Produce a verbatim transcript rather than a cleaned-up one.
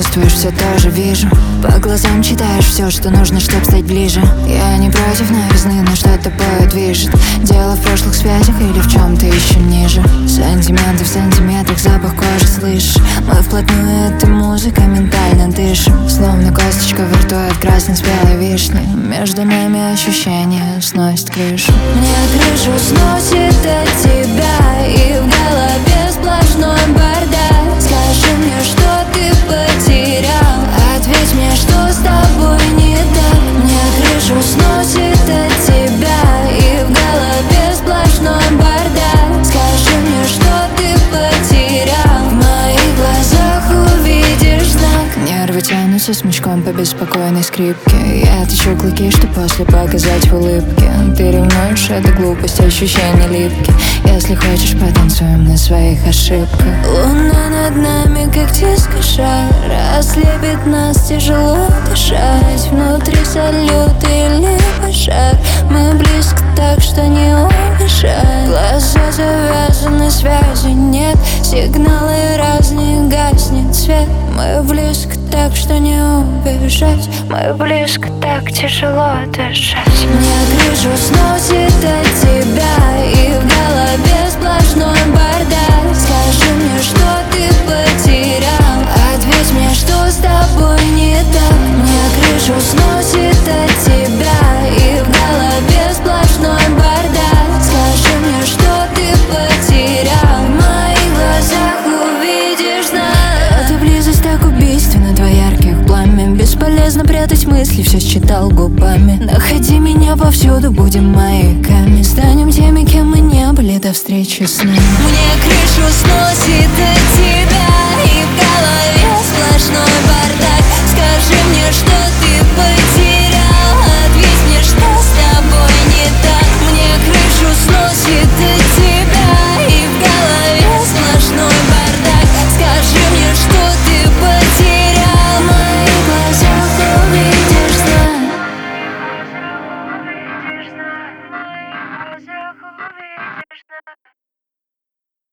чувствуешь, все тоже вижу. По глазам читаешь все, что нужно, чтоб стать ближе. Я не против новизны, но что-то тобой движет. Дело в прошлых связях или в чем-то еще ниже. Сантименты в сантиметрах, запах кожи слышишь. Мы вплотную этой музыкой ментально дышим. Словно косточка во рту от красной спелой вишни. Между нами ощущения сносит крышу. Мне крышу сносит от тебя, и в голове сплошной бардак. Скажи мне, что ты потерял, ответь мне, что с тобой не так. Мне крышу сносит от тебя, и в голове сплошной бардак. Скажи мне, что ты потерял, в моих глазах увидишь знак. Нервы тянутся смычком по беспокойной скрипке. Я точу клыки, что после показать в улыбке. Ты ревнуешь, это глупость, ощущения липки. Если хочешь, потанцуем на своих ошибках. Луна над нами, как дискошар, разлепит нас, тяжело дышать. Внутри салют или пожар. Мы близко так, что не убежать. Глаза завязаны, связи нет. Сигналы разные, гаснет свет. Мы близко так, что не убежать. Мы близко так, тяжело дышать. Мне крышу сносит от тебя, и в голове сплошной бардак. Скажи мне, что ты потерял, ответь мне, что с тобой не так. Мне крышу сносит от тебя, и в голове сплошной бардак. Скажи мне, что ты потерял, в моих глазах увидишь знак. Эта близость так убийственна, два ярких пламя. Бесполезно прятать мысли, все считал губами. Находи меня повсюду, будем маяками. Станем теми, кем мы не были до встречи с нами. Мне крышу